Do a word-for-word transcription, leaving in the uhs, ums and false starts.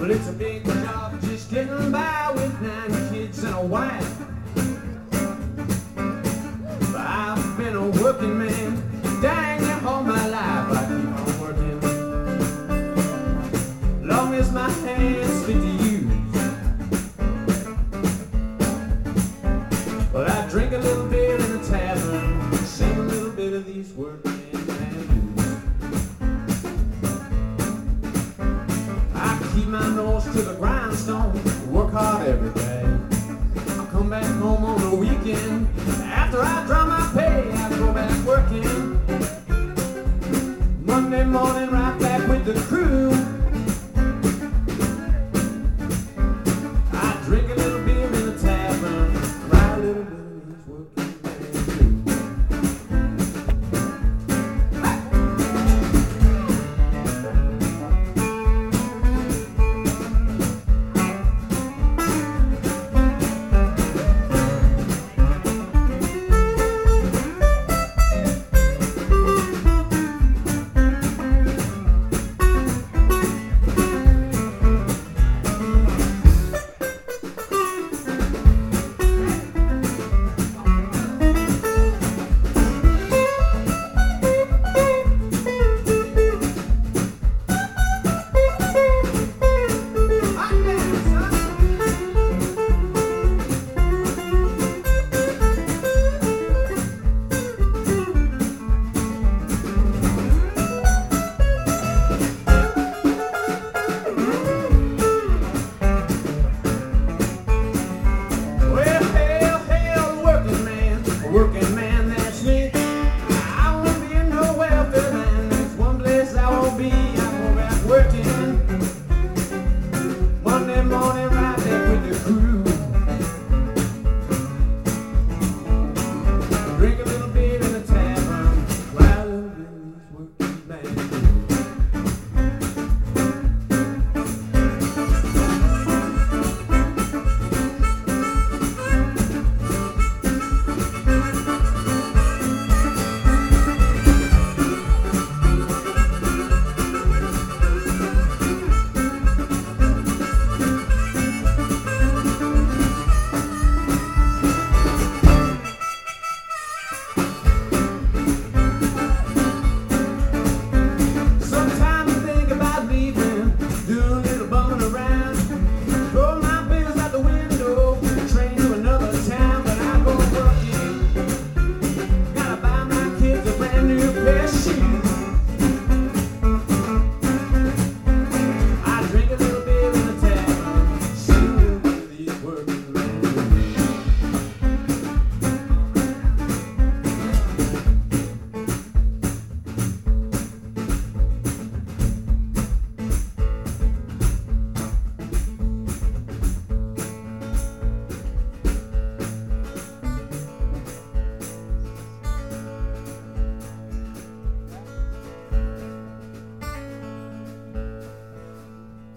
Well, it's a big job just getting by with nine kids and a wife. But I've been a working man, dang it, all my life. I keep on working, long as my hands fit to use. Well, I drink a little bit in a tavern, sing a little bit of these working man blues. I keep my nose to the grindstone, work hard every day. I come back home on the weekend, after I draw my pay, I go back working. Monday morning, right back with the crew.